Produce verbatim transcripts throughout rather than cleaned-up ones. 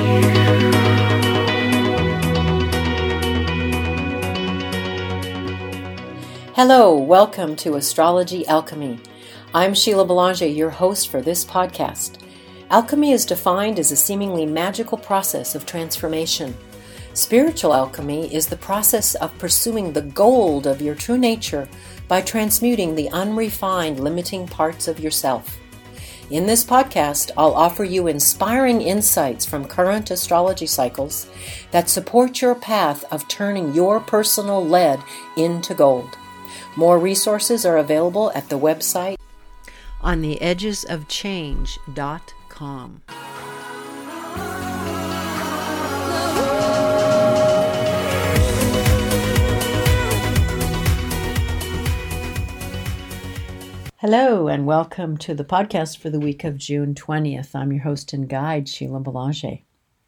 Hello, welcome to Astrology Alchemy. I'm Sheila Belanger, your host for this podcast. Alchemy is defined as a seemingly magical process of transformation. Spiritual alchemy is the process of pursuing the gold of your true nature by transmuting the unrefined, limiting parts of yourself. In this podcast, I'll offer you inspiring insights from current astrology cycles that support your path of turning your personal lead into gold. More resources are available at the website on the edges of change dot com. Hello and welcome to the podcast for the week of June twentieth. I'm your host and guide, Sheila Belanger.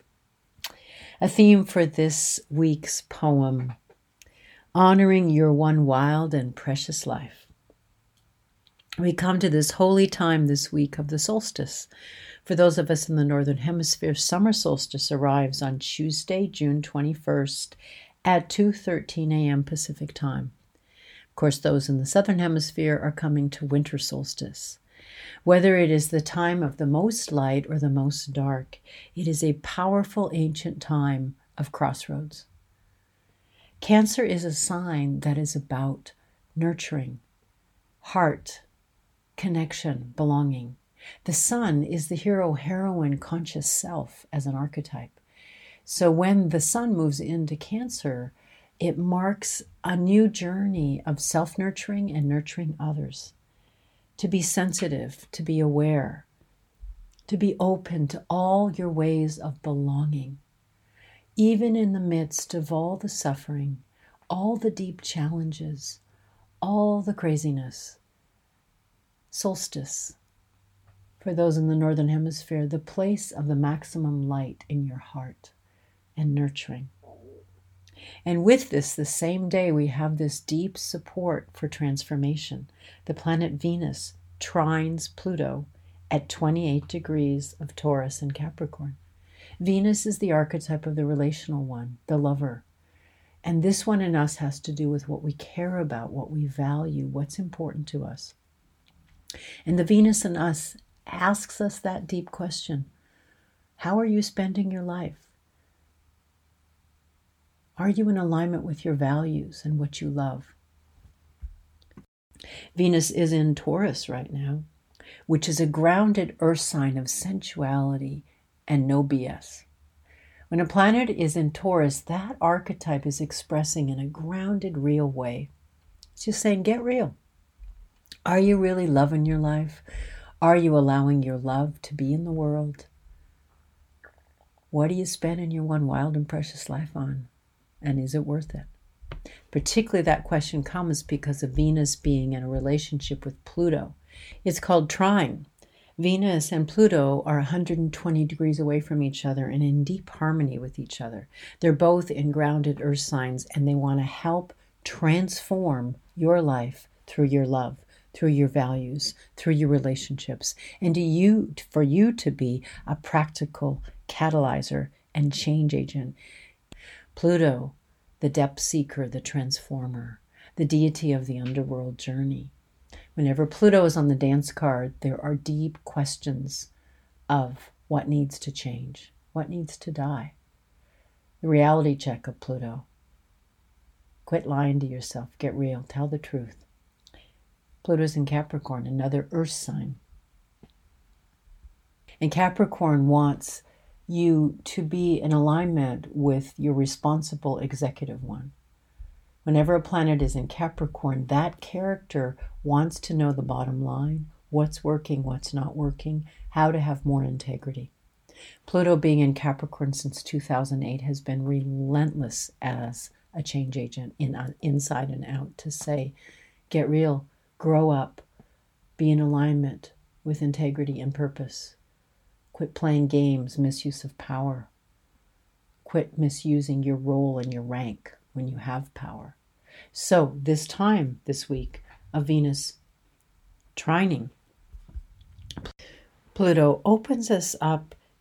A theme for this week's poem: honoring your one wild and precious life. We come to this holy time this week of the solstice. For those of us in the Northern Hemisphere, summer solstice arrives on Tuesday, June twenty-first at two thirteen a.m. Pacific time. Of course, those in the Southern Hemisphere are coming to winter solstice. Whether it is the time of the most light or the most dark, it is a powerful ancient time of crossroads. Cancer is a sign that is about nurturing, heart, connection, belonging. The sun is the hero, heroine, conscious self as an archetype. So when the sun moves into Cancer, it marks a new journey of self-nurturing and nurturing others. To be sensitive, to be aware, to be open to all your ways of belonging. Even in the midst of all the suffering, all the deep challenges, all the craziness. Solstice, for those in the Northern Hemisphere, the place of the maximum light in your heart and nurturing. And with this, the same day, we have this deep support for transformation. The planet Venus trines Pluto at twenty-eight degrees of Taurus and Capricorn. Venus is the archetype of the relational one, the lover. And this one in us has to do with what we care about, what we value, what's important to us. And the Venus in us asks us that deep question: how are you spending your life? Are you in alignment with your values and what you love? Venus is in Taurus right now, which is a grounded earth sign of sensuality and no B S. When a planet is in Taurus, that archetype is expressing in a grounded, real way. It's just saying, get real. Are you really loving your life? Are you allowing your love to be in the world? What are you spending your one wild and precious life on? And is it worth it? Particularly that question comes because of Venus being in a relationship with Pluto. It's called trine. Venus and Pluto are one hundred twenty degrees away from each other and in deep harmony with each other. They're both in grounded earth signs, and they want to help transform your life through your love, through your values, through your relationships, and to you, for you to be a practical catalyzer and change agent. Pluto, the depth seeker, the transformer, the deity of the underworld journey. Whenever Pluto is on the dance card, there are deep questions of what needs to change, what needs to die. The reality check of Pluto. Quit lying to yourself. Get real. Tell the truth. Pluto's in Capricorn, another earth sign. And Capricorn wants you to be in alignment with your responsible executive one. Whenever a planet is in Capricorn, that character wants to know the bottom line, what's working, what's not working, how to have more integrity. Pluto being in Capricorn since two thousand eight has been relentless as a change agent in uh, inside and out to say, get real, grow up, be in alignment with integrity and purpose. Quit playing games, misuse of power. Quit misusing your role and your rank when you have power. So this time, this week, of Venus trining Pluto opens us up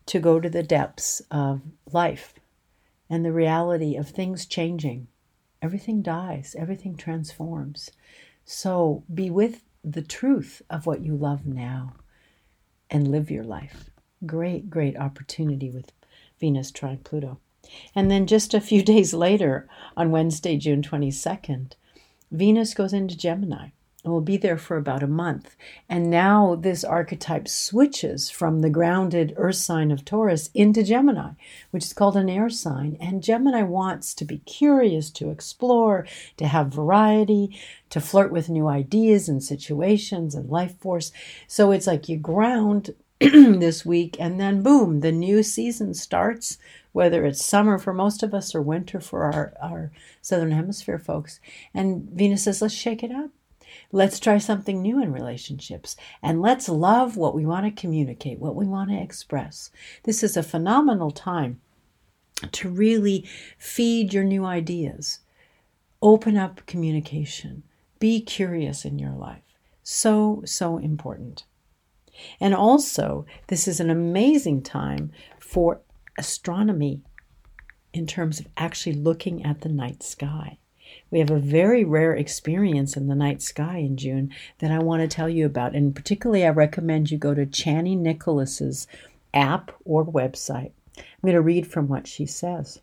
to go to the depths of life and the reality of things changing. Everything dies, everything transforms. So be with the truth of what you love now and live your life. Great, great opportunity with Venus trine Pluto. And then just a few days later, on Wednesday, June twenty-second, Venus goes into Gemini and will be there for about a month. And now this archetype switches from the grounded earth sign of Taurus into Gemini, which is called an air sign. And Gemini wants to be curious, to explore, to have variety, to flirt with new ideas and situations and life force. So it's like you ground this week, and then boom, the new season starts, whether it's summer for most of us or winter for our, our Southern Hemisphere folks. And Venus says, let's shake it up. Let's try something new in relationships. And let's love what we want to communicate, what we want to express. This is a phenomenal time to really feed your new ideas. Open up communication. Be curious in your life. So, so important. And also, this is an amazing time for astronomy in terms of actually looking at the night sky. We have a very rare experience in the night sky in June that I want to tell you about. And particularly, I recommend you go to Chani Nicholas's app or website. I'm going to read from what she says.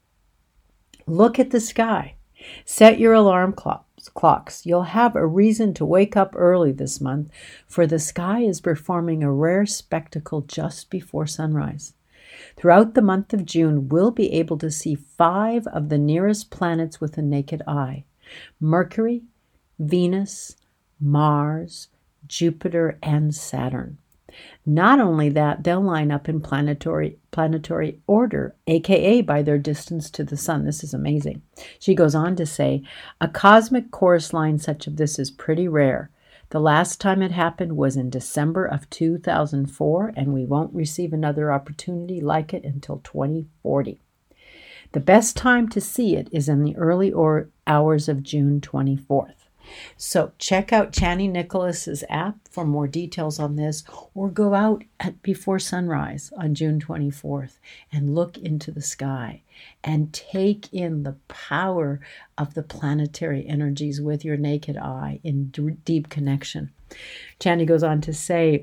Look at the sky. Set your alarm clocks. clocks. You'll have a reason to wake up early this month, for the sky is performing a rare spectacle just before sunrise. Throughout the month of June, we'll be able to see five of the nearest planets with the naked eye: Mercury, Venus, Mars, Jupiter, and Saturn. Not only that, they'll line up in planetary planetary order, aka by their distance to the sun. This is amazing. She goes on to say, a cosmic chorus line such as this is pretty rare. The last time it happened was in December of two thousand four, and we won't receive another opportunity like it until twenty forty. The best time to see it is in the early or hours of June twenty-fourth. So check out Chani Nicholas's app for more details on this, or go out at before sunrise on June twenty-fourth and look into the sky and take in the power of the planetary energies with your naked eye in d- deep connection. Chani goes on to say,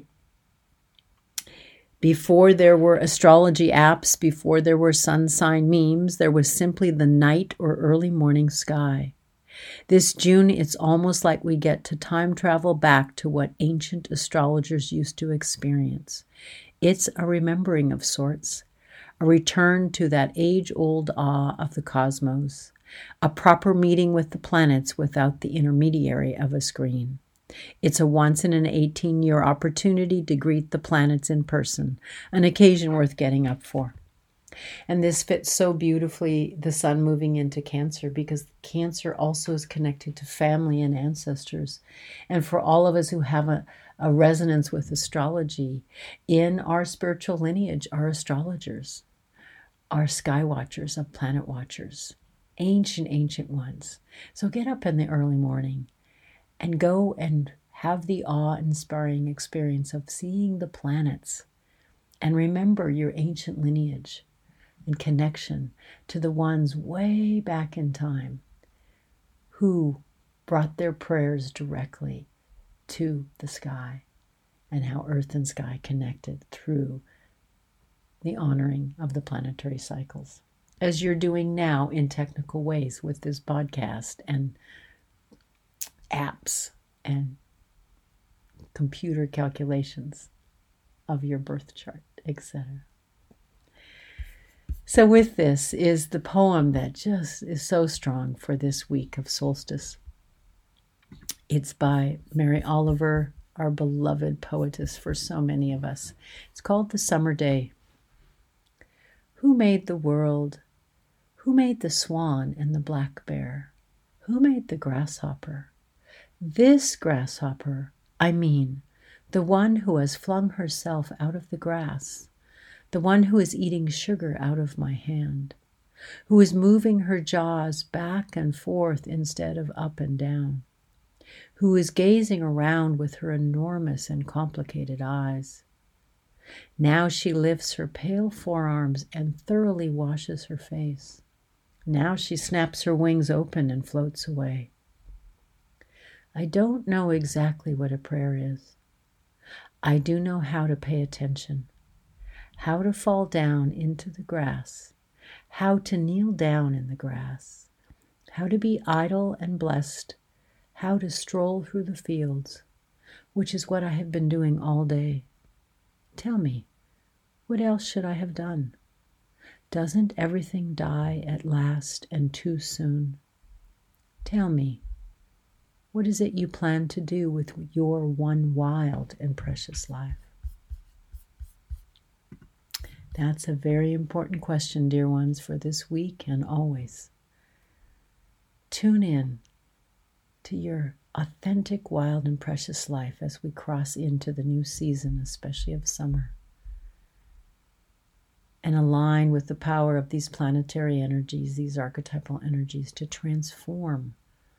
before there were astrology apps, before there were sun sign memes, there was simply the night or early morning sky. This June, it's almost like we get to time travel back to what ancient astrologers used to experience. It's a remembering of sorts, a return to that age-old awe of the cosmos, a proper meeting with the planets without the intermediary of a screen. It's a once-in-an-eighteen-year opportunity to greet the planets in person, an occasion worth getting up for. And this fits so beautifully, the sun moving into Cancer, because Cancer also is connected to family and ancestors. And for all of us who have a, a resonance with astrology, in our spiritual lineage are astrologers, are sky watchers, of planet watchers, ancient, ancient ones. So get up in the early morning and go and have the awe-inspiring experience of seeing the planets, and remember your ancient lineage in connection to the ones way back in time who brought their prayers directly to the sky, and how earth and sky connected through the honoring of the planetary cycles, as you're doing now in technical ways with this podcast and apps and computer calculations of your birth chart, et cetera. So with this is the poem that just is so strong for this week of solstice. It's by Mary Oliver, our beloved poetess for so many of us. It's called The Summer Day. Who made the world? Who made the swan and the black bear? Who made the grasshopper? This grasshopper, I mean, the one who has flung herself out of the grass, the one who is eating sugar out of my hand, who is moving her jaws back and forth instead of up and down, who is gazing around with her enormous and complicated eyes. Now she lifts her pale forearms and thoroughly washes her face. Now she snaps her wings open and floats away. I don't know exactly what a prayer is. I do know how to pay attention, how to fall down into the grass, how to kneel down in the grass, how to be idle and blessed, how to stroll through the fields, which is what I have been doing all day. Tell me, what else should I have done? Doesn't everything die at last and too soon? Tell me, what is it you plan to do with your one wild and precious life? That's a very important question, dear ones, for this week and always. Tune in to your authentic, wild, and precious life as we cross into the new season, especially of summer. And align with the power of these planetary energies, these archetypal energies, to transform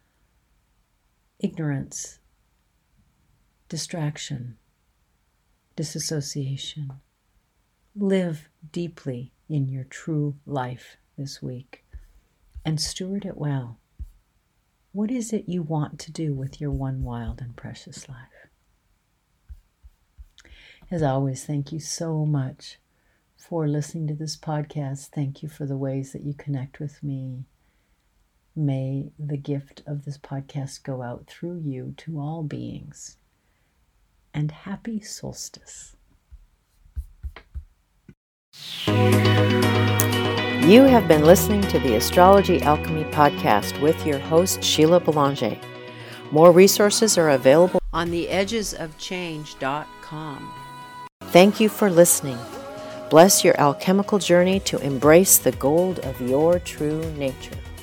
ignorance, distraction, disassociation. Live deeply in your true life this week and steward it well. What is it you want to do with your one wild and precious life? As always, thank you so much for listening to this podcast. Thank you for the ways that you connect with me. May the gift of this podcast go out through you to all beings. And happy solstice. You have been listening to the Astrology Alchemy Podcast with your host, Sheila Belanger. More resources are available on the edges of change dot com. Thank you for listening. Bless your alchemical journey to embrace the gold of your true nature.